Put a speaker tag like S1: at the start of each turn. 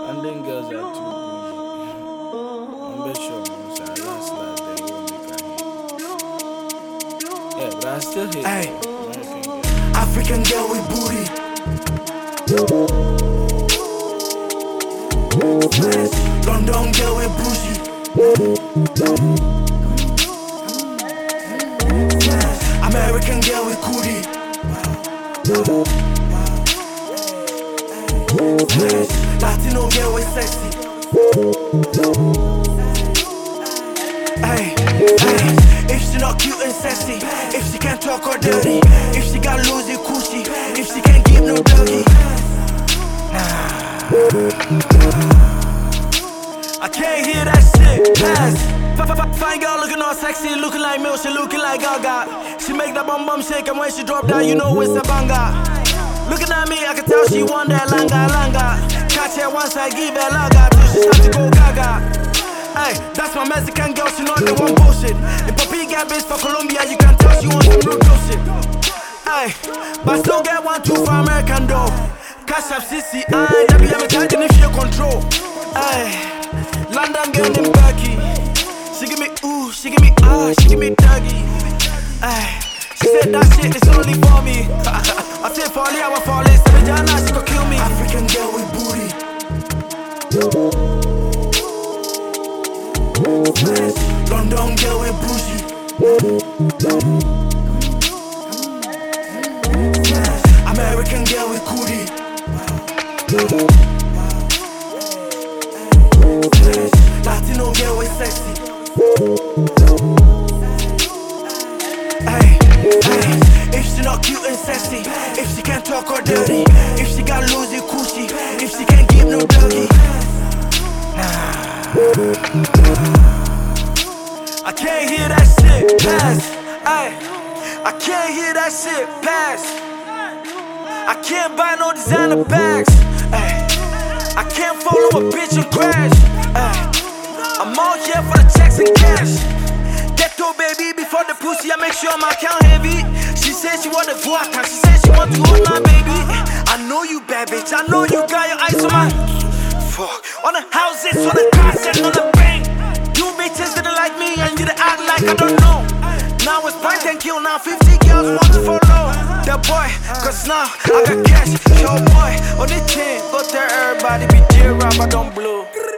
S1: And then girls are too bougie. I'm bet sure most are last they won't make a hit. Yeah, but I still hate
S2: Ay.
S1: American girls.
S2: African girl with booty. London girl with bougie. American girl with cootie. Latino girl with sexy. Ay, ay. If she not cute and sexy, if she can't talk or dirty, if she got loosey coochie, if she can't give no doggy, I can't hear that shit pass. Fine girl looking all sexy, looking like milk, she looking like Gaga. She make that bum bum shake, and when she drop down, you know it's a banger. Looking at me, I can tell she want that langa. Catch her once, I give her laga till she start to go gaga. Hey, that's my Mexican girl, she know they want bullshit. If Papi got bitch for Colombia, you can tell she wants some real shit. Hey, but still get 1, 2 for American though. Cash up CC, that be I'm charging if you control. Hey, London girl in Berkey. She give me ooh, she give me ah, she give me doggy. Ay, she said that shit is only for me. I said for me, I was falling. So Vijana, she could kill me. African girl with booty. London girl with bougie. American girl with cootie. Latino girl with sexy. Ay, ay. If she not cute and sexy, if she can't talk or dirty, if she got loosey coochie, if she can't give no doggy, I can't hear that shit pass. Ay, I can't hear that shit pass. I can't buy no designer bags. Ay, I can't follow a bitch and crash. Ay, I'm out here for the checks and cash. Ghetto baby before the pussy, I make sure my account heavy. She said she want the vodka, she said she want to hold my baby. I know you bad bitch, I know you got your eyes on my fuck. On the houses, on the cars and on the bank. You bitches didn't like me and you didn't act like I don't know. Now it's point and kill, now 50 girls want to follow that boy, cause now I got cash, yo boy. On the chain, go tell everybody be J-Rap, I don't blow.